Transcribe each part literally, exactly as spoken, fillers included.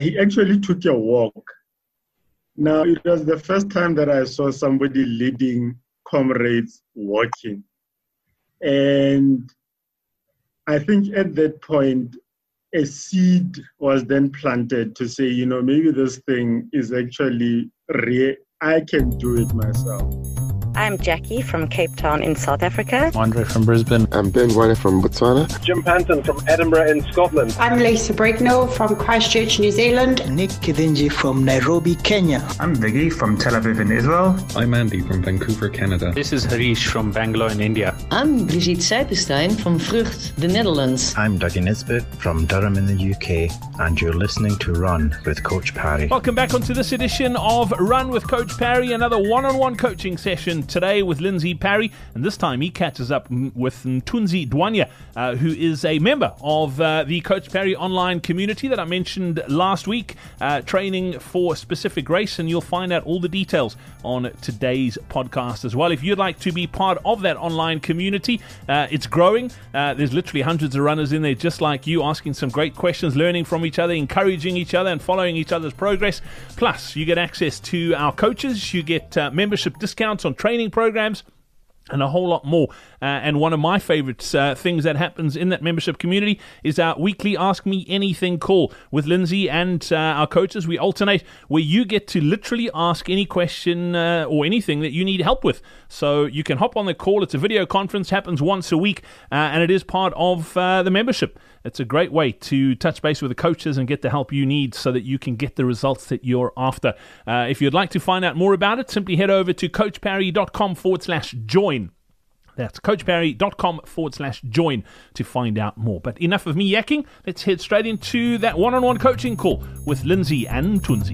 he actually took a walk. Now, it was the first time that I saw somebody leading comrades walking. And I think at that point, a seed was then planted to say, you know, maybe this thing is actually real. I can do it myself. I'm Jackie from Cape Town in South Africa. Andre from Brisbane. I'm Ben Wine from Botswana. Jim Panton from Edinburgh in Scotland. I'm Lisa Brignall from Christchurch, New Zealand. Nick Kithinji from Nairobi, Kenya. I'm Viggy from Tel Aviv in Israel. I'm Andy from Vancouver, Canada. This is Harish from Bangalore in India. I'm Brigitte Seipenstein from Vrucht, the Netherlands. I'm Dougie Nisbet from Durham in the U K, and you're listening to Run with Coach Parry. Welcome back onto this edition of Run with Coach Parry, another one-on-one coaching session today with Lindsay Parry, and this time he catches up with Mthunzi Dwanya, uh, who is a member of uh, the Coach Parry online community that I mentioned last week, uh, training for specific race, and you'll find out all the details on today's podcast as well. If you'd like to be part of that online community, uh, it's growing. Uh, there's literally hundreds of runners in there just like you, asking some great questions, learning from each other, encouraging each other, and following each other's progress. Plus, you get access to our coaches, you get uh, membership discounts on training programs, and a whole lot more. Uh, and one of my favorite uh, things that happens in that membership community is our weekly Ask Me Anything call with Lindsay and uh, our coaches. We alternate where you get to literally ask any question uh, or anything that you need help with. So you can hop on the call. It's a video conference, happens once a week, uh, and it is part of uh, the membership. It's a great way to touch base with the coaches and get the help you need so that you can get the results that you're after. Uh, if you'd like to find out more about it, simply head over to coachparry.com forward slash join. That's coachparry.com forward slash join to find out more. But enough of me yakking. Let's head straight into that one-on-one coaching call with Lindsay and Mthunzi.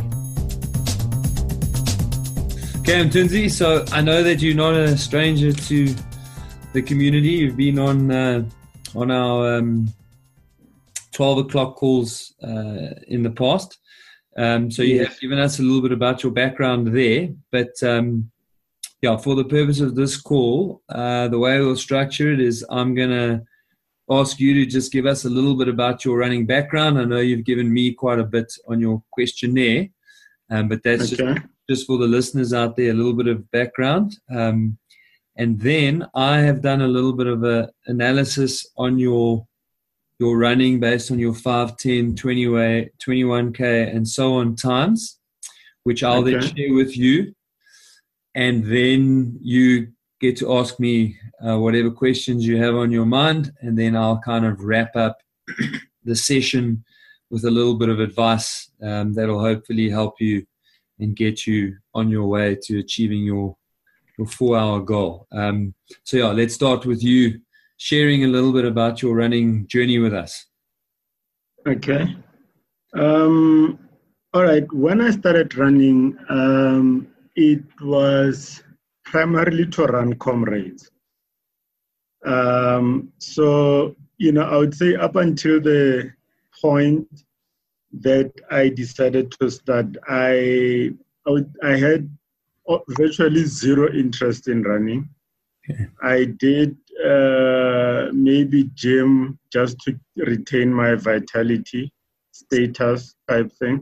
Okay, Mthunzi, so I know that you're not a stranger to the community. You've been on uh, on our um, twelve o'clock calls uh, in the past. Um, so you yes. have given us a little bit about your background there. But um, yeah, for the purpose of this call, uh, the way we'll structure it is I'm going to ask you to just give us a little bit about your running background. I know you've given me quite a bit on your questionnaire, um, but that's okay. just, just for the listeners out there, a little bit of background. Um, and then I have done a little bit of a analysis on your your running based on your five, ten, twenty, twenty-one K and so on times, which I'll okay. then share with you. And then you get to ask me uh, whatever questions you have on your mind, and then I'll kind of wrap up the session with a little bit of advice um, that'll hopefully help you and get you on your way to achieving your your four-hour goal. Um, so yeah, let's start with you sharing a little bit about your running journey with us. Okay. Um, all right. When I started running, um, it was primarily to run comrades. Um, so, you know, I would say up until the point that I decided to start, I I, would, I had virtually zero interest in running. Okay. I did uh, maybe gym just to retain my vitality status type thing.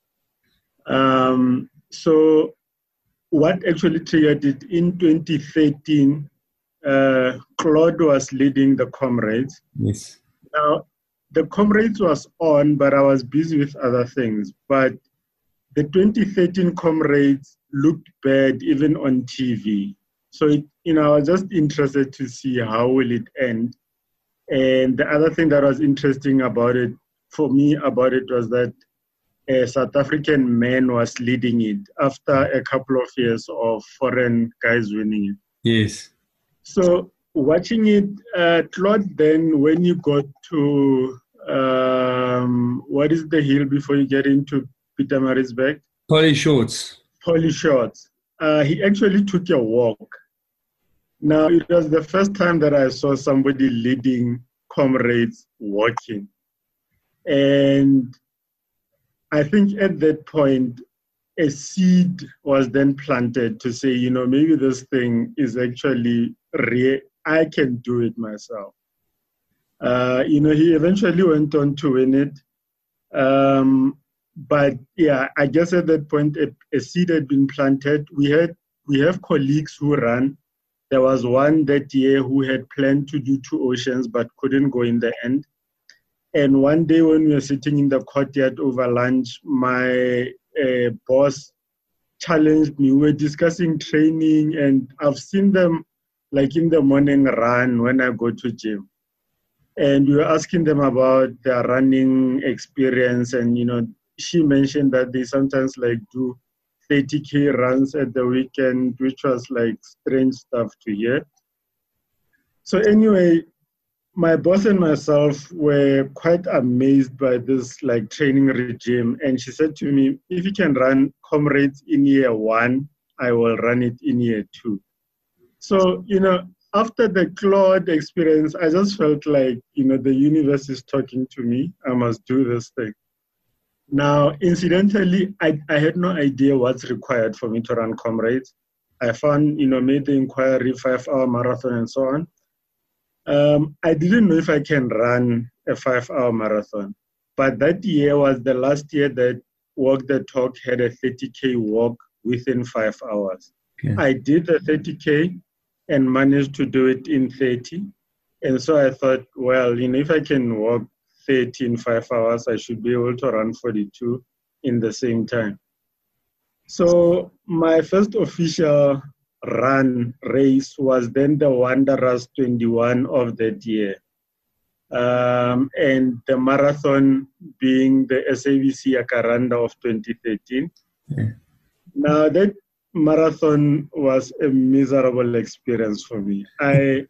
Um, so what actually triggered it in twenty thirteen, uh, Claude was leading the comrades. Yes. Now, the comrades was on, but I was busy with other things. But the twenty thirteen comrades looked bad even on T V. So, it, you know, I was just interested to see how will it end. And the other thing that was interesting about it, for me about it, was that a South African man was leading it after a couple of years of foreign guys winning it. Yes. So watching it, uh, Claude, then when you got to, um, what is the hill before you get into Pietermaritzburg? Polly Shorts. Polly Shorts. Uh, he actually took a walk. Now, it was the first time that I saw somebody leading comrades walking. And I think at that point, a seed was then planted to say, you know, maybe this thing is actually real. I can do it myself. Uh, you know, he eventually went on to win it. Um, but yeah, I guess at that point a, a seed had been planted. We had we have colleagues who run. There was one that year who had planned to do two oceans but couldn't go in the end. And one day when we were sitting in the courtyard over lunch, my uh, boss challenged me. We were discussing training, and I've seen them like in the morning run when I go to gym. And we were asking them about their running experience. And, you know, she mentioned that they sometimes like do thirty K runs at the weekend, which was like strange stuff to hear. So anyway, my boss and myself were quite amazed by this like training regime. And she said to me, if you can run Comrades in year one, I will run it in year two. So, you know, after the Claude experience, I just felt like, you know, the universe is talking to me. I must do this thing. Now, incidentally, I, I had no idea what's required for me to run Comrades. I found, you know, made the inquiry, five-hour marathon and so on. Um, I didn't know if I can run a five-hour marathon. But that year was the last year that Walk the Talk had a thirty K walk within five hours. Okay. I did the thirty K and managed to do it in thirty. And so I thought, well, you know, if I can walk thirty in five hours, I should be able to run forty-two in the same time. So my first official run race was then the Wanderers twenty-one of that year. Um, and the marathon being the S A B C Jacaranda of twenty thirteen. Yeah. Now that marathon was a miserable experience for me. I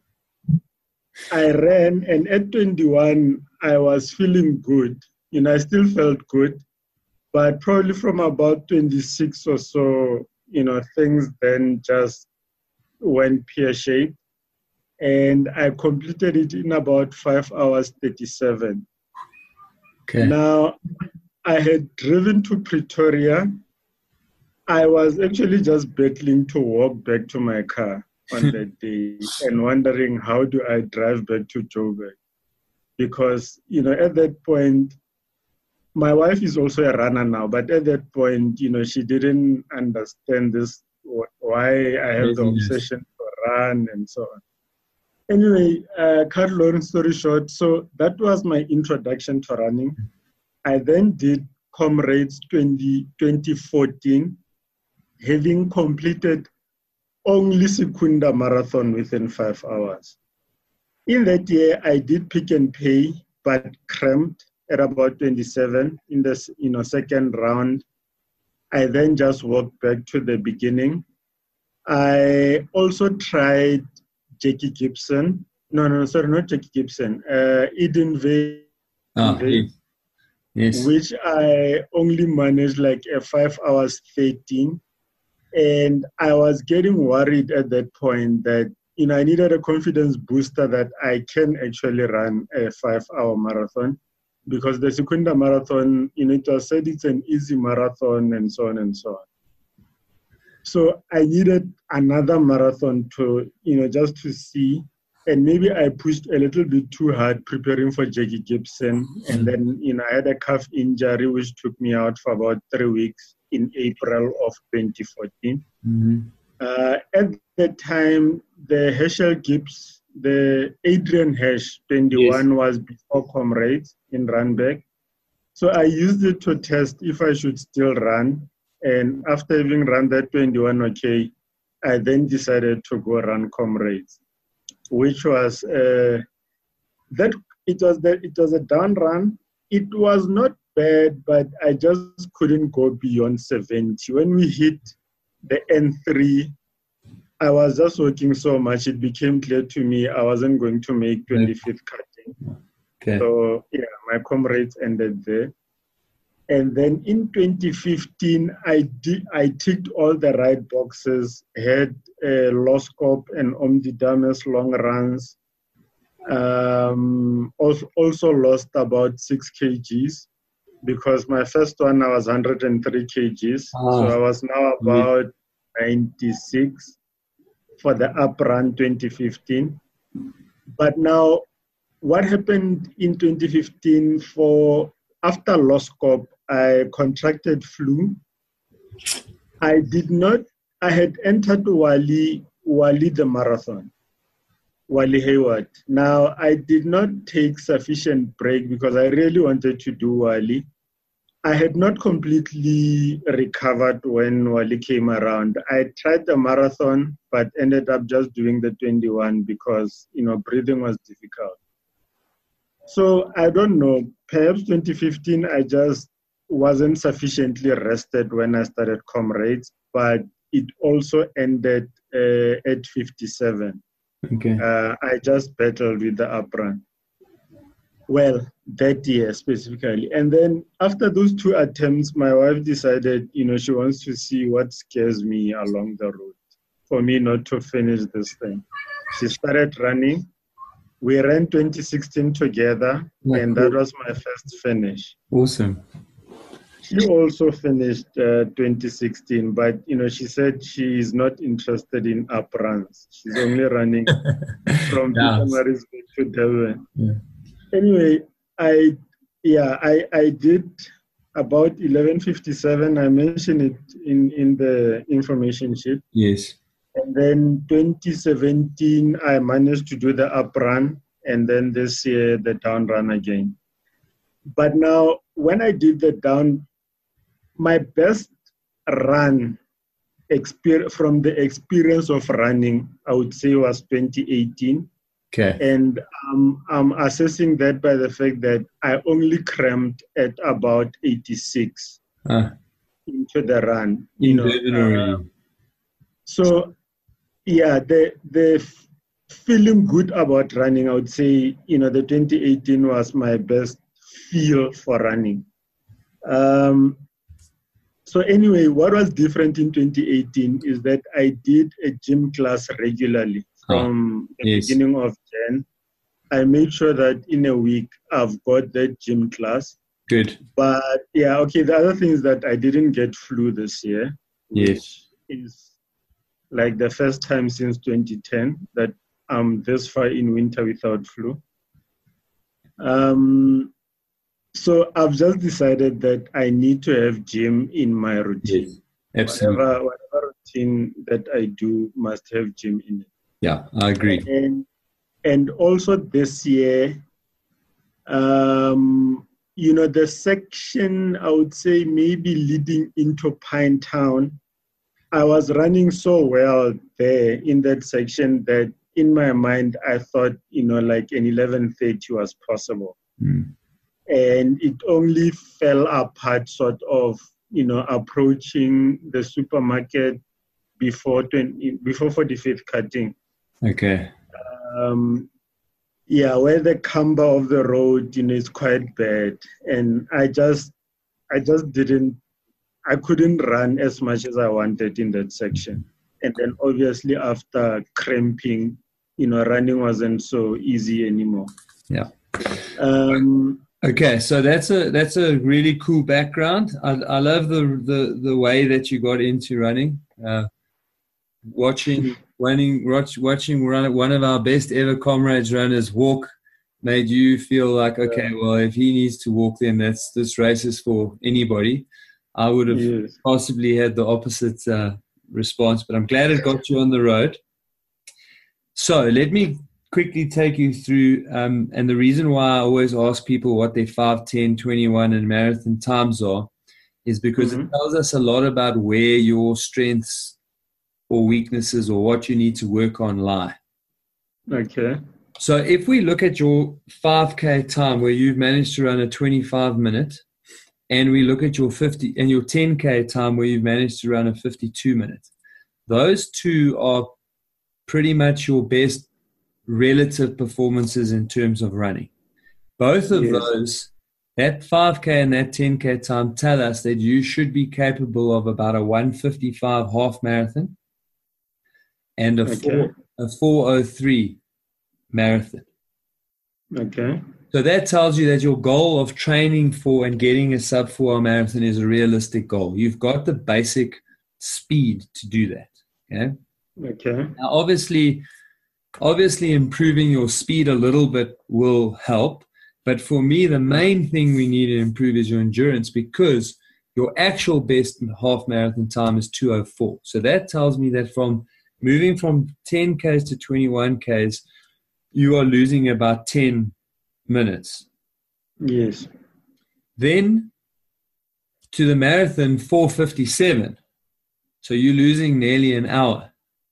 I ran, and at twenty-one, I was feeling good. You know, I still felt good, but probably from about twenty-six or so, you know, things then just went pear-shaped. And I completed it in about five hours thirty-seven. Okay. Now, I had driven to Pretoria. I was actually just battling to walk back to my car on that day and wondering, how do I drive back to Joburg? Because, you know, at that point, my wife is also a runner now, but at that point, you know, she didn't understand this, why I have the obsession to run and so on. Anyway, uh, cut long story short, so that was my introduction to running. I then did Comrades twenty, twenty fourteen, having completed only Secunda Marathon within five hours. In that year, I did Pick and Pay, but cramped at about twenty-seven in the you know, second round. I then just walked back to the beginning. I also tried Jackie Gibson. No, no, sorry, not Jackie Gibson. Uh, Eden Vale, oh, yes. Which I only managed like a five hours thirteen. And I was getting worried at that point that, you know, I needed a confidence booster that I can actually run a five-hour marathon, because the Secunda Marathon, you know, it was said it's an easy marathon and so on and so on. So I needed another marathon to, you know, just to see. And maybe I pushed a little bit too hard preparing for Jackie Gibson. And then, you know, I had a calf injury, which took me out for about three weeks in April of twenty fourteen. Mm-hmm. Uh, at the time, the Herschel Gibbs, the Adrian Hersh twenty-one yes. was before Comrades in Randburg. So I used it to test if I should still run. And after having run that twenty-one, okay, I then decided to go run Comrades, which was uh, that it was that it was a down run. It was not bad, but I just couldn't go beyond seventy. When we hit the N three, I was just working so much, it became clear to me I wasn't going to make twenty-fifth cutting. Okay. So yeah, my Comrades ended there. And then in twenty fifteen, I did I ticked all the right boxes, had a Loskop and Omnidames long runs. Um, also, also lost about six kilograms, because my first one I was one hundred three kilograms. Ah. So I was now about ninety-six for the up run twenty fifteen. But now, what happened in twenty fifteen for after Loskop, I contracted flu. I did not, I had entered Wally, Wally the marathon, Wally Hayward. Now, I did not take sufficient break because I really wanted to do Wally. I had not completely recovered when Wally came around. I tried the marathon, but ended up just doing the twenty-one because, you know, breathing was difficult. So I don't know, perhaps twenty fifteen, I just wasn't sufficiently rested when I started Comrades, but it also ended uh, at fifty-seven. Okay. Uh, I just battled with the up run. Well, that year specifically. And then after those two attempts, my wife decided, you know, she wants to see what scares me along the road for me not to finish this thing. She started running. We ran twenty sixteen together, yeah, and that was my first finish. Awesome. She also finished uh, twenty sixteen, but, you know, she said she is not interested in up runs. She's only running from Pietermaritzburg to Durban. Yeah. Anyway, I, yeah, I, I did about eleven fifty-seven. I mentioned it in, in the information sheet. Yes. And then twenty seventeen, I managed to do the up run, and then this year, the down run again. But now, when I did the down, my best run experience from the experience of running, I would say, was twenty eighteen. Okay. And um, I'm assessing that by the fact that I only cramped at about eighty-six uh, into the run. You know, uh, so, yeah, the the f- feeling good about running, I would say, you know, the twenty eighteen was my best feel for running. Um, so anyway, what was different in twenty eighteen is that I did a gym class regularly from oh, the yes. beginning of Jan. I made sure that in a week I've got that gym class. Good. But yeah, okay, the other thing is that I didn't get flu this year. Yes. Which is like the first time since twenty ten that I'm this far in winter without flu. Um, so I've just decided that I need to have gym in my routine. Yes, absolutely. Whatever, whatever routine that I do must have gym in it. Yeah, I agree. And, and also this year, um, you know, the section, I would say maybe leading into Pinetown, I was running so well there in that section that in my mind, I thought, you know, like an eleven thirty was possible. Mm. And it only fell apart sort of, you know, approaching the supermarket before twenty, before forty-fifth cutting. Okay. Um, yeah, where the camber of the road, you know, is quite bad. And I just, I just didn't, I couldn't run as much as I wanted in that section. And then obviously after cramping, you know, running wasn't so easy anymore. Yeah. Um, okay, so that's a that's a really cool background. I, I love the, the the way that you got into running. Uh, watching running watch, watching run, one of our best ever Comrades runners walk made you feel like, okay, well, if he needs to walk, then that's this race is for anybody. I would have yes. possibly had the opposite uh, response, but I'm glad it got you on the road. So let me quickly take you through, um, and the reason why I always ask people what their five, ten, twenty-one, and marathon times are is because mm-hmm. it tells us a lot about where your strengths or weaknesses or what you need to work on lie. Okay. So if we look at your five K time where you've managed to run a twenty-five minute, and we look at your fifty and your ten K time where you've managed to run a fifty-two minute, those two are pretty much your best relative performances in terms of running. Both of yes. those, that five K and that ten K time tell us that you should be capable of about a one fifty-five half marathon and a, okay. four, a four oh three marathon. Okay. So that tells you that your goal of training for and getting a sub four hour marathon is a realistic goal. You've got the basic speed to do that. Okay. Okay. Now, obviously, obviously improving your speed a little bit will help, But for me, the main thing we need to improve is your endurance, because your actual best half marathon time is two oh four. So that tells me that from moving from ten Ks to twenty-one Ks, you are losing about ten minutes. Yes. Then to the marathon, four fifty-seven. So you're losing nearly an hour.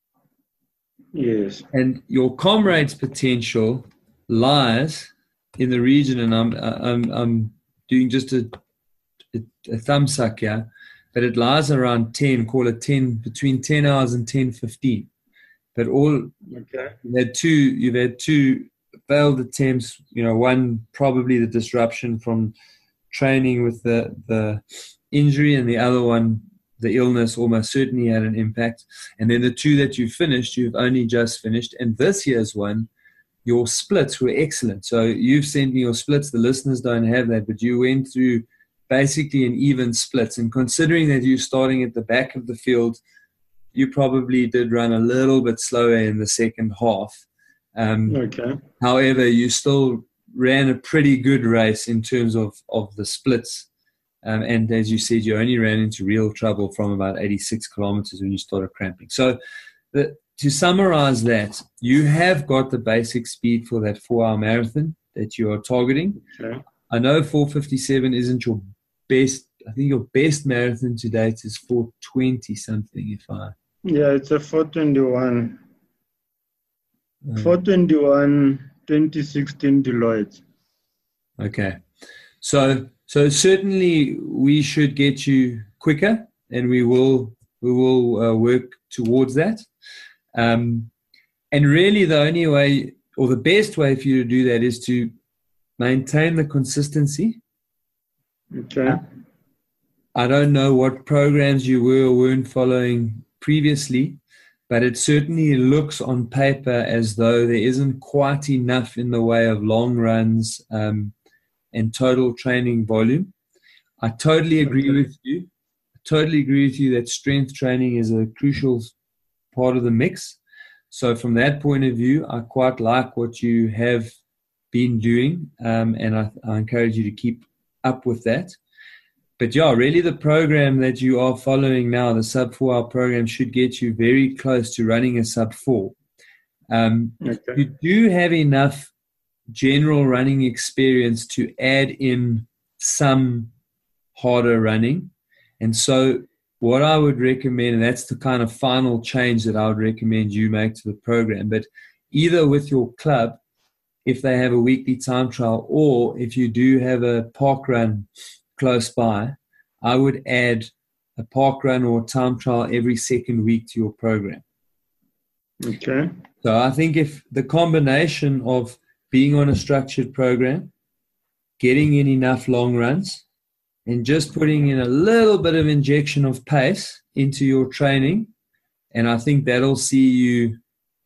Yes. And your comrades' potential lies in the region, and I'm I'm I'm doing just a a, a thumb suck here, but it lies around ten, call it ten, between ten hours and ten fifteen. But all okay. you've had two you've had two failed attempts, you know, one probably the disruption from training with the the injury, and the other one, the illness, almost certainly had an impact. And then the two that you finished, you've only just finished. And this year's one, your splits were excellent. So you've sent me your splits. The listeners don't have that, but you went through basically an even splits. And considering that you're starting at the back of the field, you probably did run a little bit slower in the second half. Um, okay. However, you still ran a pretty good race in terms of, of the splits. Um, and as you said, you only ran into real trouble from about eighty-six kilometers when you started cramping. So the, to summarize that, you have got the basic speed for that four-hour marathon that you are targeting. Okay. I know four fifty-seven isn't your best. I think your best marathon to date is four twenty something, if I... Yeah, it's a four twenty-one. Um, four twenty-one, twenty sixteen Deloitte. Okay. So... So certainly we should get you quicker, and we will we will uh, work towards that. Um, and really the only way, or the best way for you to do that, is to maintain the consistency. Okay. Uh, I don't know what programs you were or weren't following previously, but it certainly looks on paper as though there isn't quite enough in the way of long runs, um, and total training volume. I totally agree okay. with you. I totally agree with you that strength training is a crucial part of the mix. So from that point of view, I quite like what you have been doing, um, and I, I encourage you to keep up with that. But yeah, really the program that you are following now, the sub four hour program, should get you very close to running a sub four. Um, okay. You do have enough general running experience to add in some harder running. And so what I would recommend, and that's the kind of final change that I would recommend you make to the program, but either with your club, if they have a weekly time trial, or if you do have a park run close by, I would add a park run or time trial every second week to your program. Okay. So I think if the combination of being on a structured program, getting in enough long runs, and just putting in a little bit of injection of pace into your training, and I think that'll see you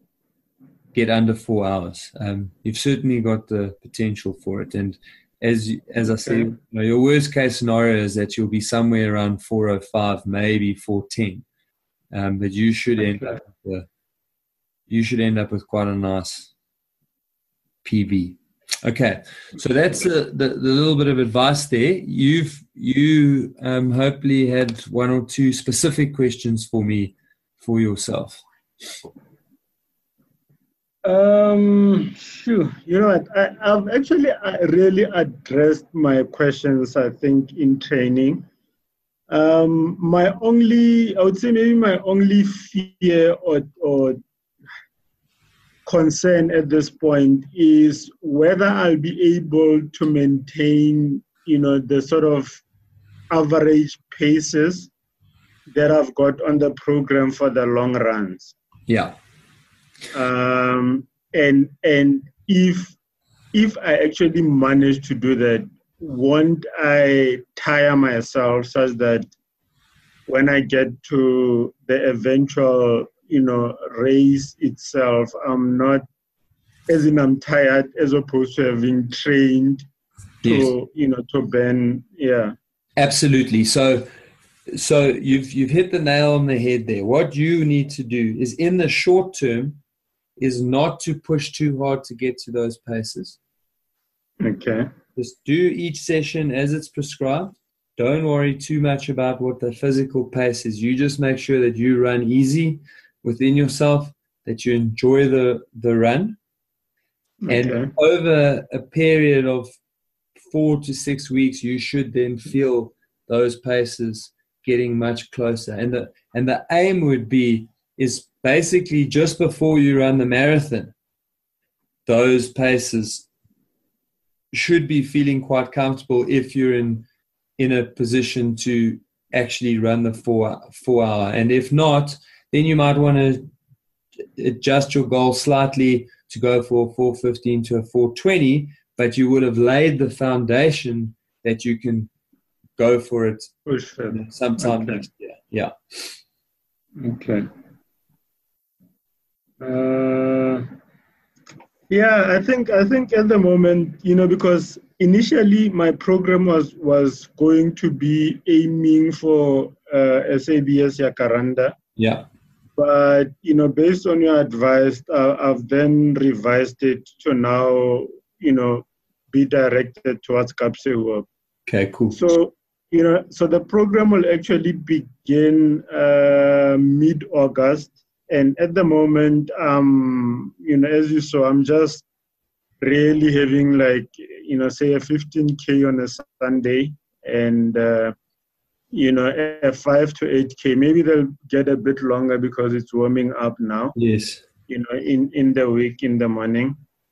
get under four hours. Um, you've certainly got the potential for it. And as as I said, you know, your worst case scenario is that you'll be somewhere around four oh five, maybe four ten. Um, but you should end up with a, you should end up with quite a nice P B. Okay, so that's a, the, the little bit of advice there. You've you um, hopefully had one or two specific questions for me for yourself. Um, sure. You know what? I, I've actually I really addressed my questions, I think, in training. Um, my only, I would say maybe my only fear or, or concern at this point is whether I'll be able to maintain, you know, the sort of average paces that I've got on the program for the long runs. Yeah. Um, and and if if I actually manage to do that, won't I tire myself such that when I get to the eventual, you know, race itself, I'm not, as in I'm tired, as opposed to having trained to, yes. you know, to burn, yeah. Absolutely. So, so you've you've hit the nail on the head there. What you need to do is, in the short term, is not to push too hard to get to those paces. Okay. Just do each session as it's prescribed. Don't worry too much about what the physical pace is. You just make sure that you run easy within yourself, that you enjoy the, the run. Okay. And over a period of four to six weeks, you should then feel those paces getting much closer. And the and the aim would be is basically just before you run the marathon, those paces should be feeling quite comfortable if you're in in a position to actually run the four four hour. And if not, then you might want to adjust your goal slightly to go for a four fifteen to a four twenty, but you would have laid the foundation that you can go for it sometime okay. next year. Yeah. Okay. Uh, yeah, I think I think at the moment, you know, because initially my program was was going to be aiming for uh, S A B S Jacaranda. Yeah. But, you know, based on your advice, uh, I've then revised it to now, you know, be directed towards Kapsehuop. Okay, cool. So, you know, so the program will actually begin uh, mid-August. And at the moment, um, you know, as you saw, I'm just really having like, you know, say a fifteen K on a Sunday and, uh, you know, a five to eight K. Maybe they'll get a bit longer because it's warming up now. Yes. You know, in, in the week, in the morning.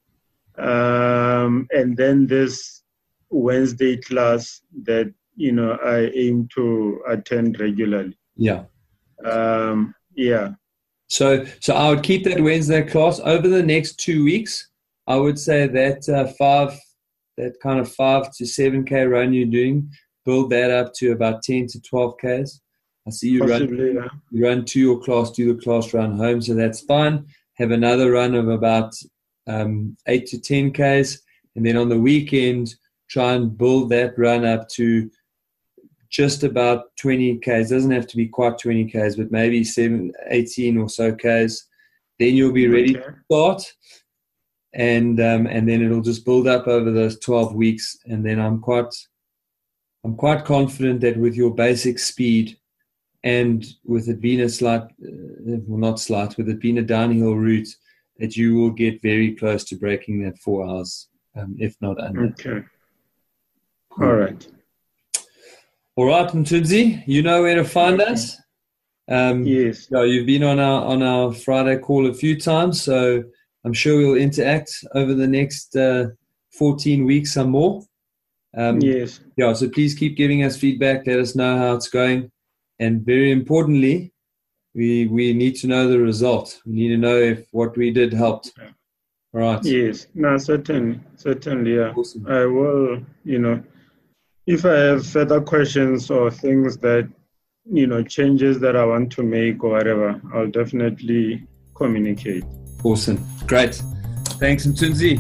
Um, and then this Wednesday class that, you know, I aim to attend regularly. Yeah. Um, yeah. So, so I would keep that Wednesday class over the next two weeks. I would say that uh, five, that kind of five to seven K run you're doing, build that up to about ten to twelve Ks. I see you Possibly, run, yeah. you run to your class, do the class run home, so that's fine. Have another run of about um, eight to ten Ks, and then on the weekend, try and build that run up to just about twenty Ks. Doesn't have to be quite twenty Ks, but maybe seven, eighteen or so Ks. Then you'll be ready Okay. to start, and um, and then it'll just build up over those twelve weeks, and then I'm quite. I'm quite confident that with your basic speed and with it being a slight, uh, well not slight, with it being a downhill route, that you will get very close to breaking that four hours, um, if not under. Okay. All right. All right, Mtunzi, you know where to find Okay. us. Um, Yes. so you've been on our on our Friday call a few times, so I'm sure we'll interact over the next uh, fourteen weeks, some more. Um, Yes. Yeah, so please keep giving us feedback. Let us know how it's going. And very importantly, we we need to know the result. We need to know if what we did helped. All right. Yes. No, certainly. Certainly, yeah. Awesome. I will, you know, if I have further questions or things that, you know, changes that I want to make or whatever, I'll definitely communicate. Awesome. Great. Thanks, Mtunzi.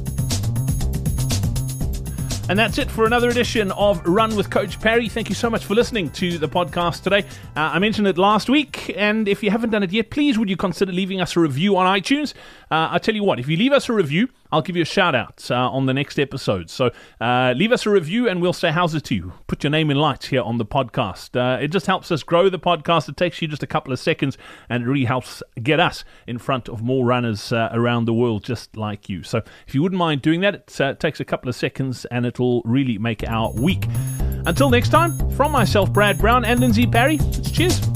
And that's it for another edition of Run with Coach Parry. Thank you so much for listening to the podcast today. Uh, I mentioned it last week, and if you haven't done it yet, please would you consider leaving us a review on iTunes? Uh, I tell you what, if you leave us a review, I'll give you a shout out uh, on the next episode. So uh, leave us a review and we'll say how's it to you. Put your name in lights here on the podcast. Uh, it just helps us grow the podcast. It takes you just a couple of seconds and it really helps get us in front of more runners uh, around the world just like you. So if you wouldn't mind doing that, it uh, takes a couple of seconds and it'll really make our week. Until next time, from myself, Brad Brown, and Lindsay Parry, it's cheers.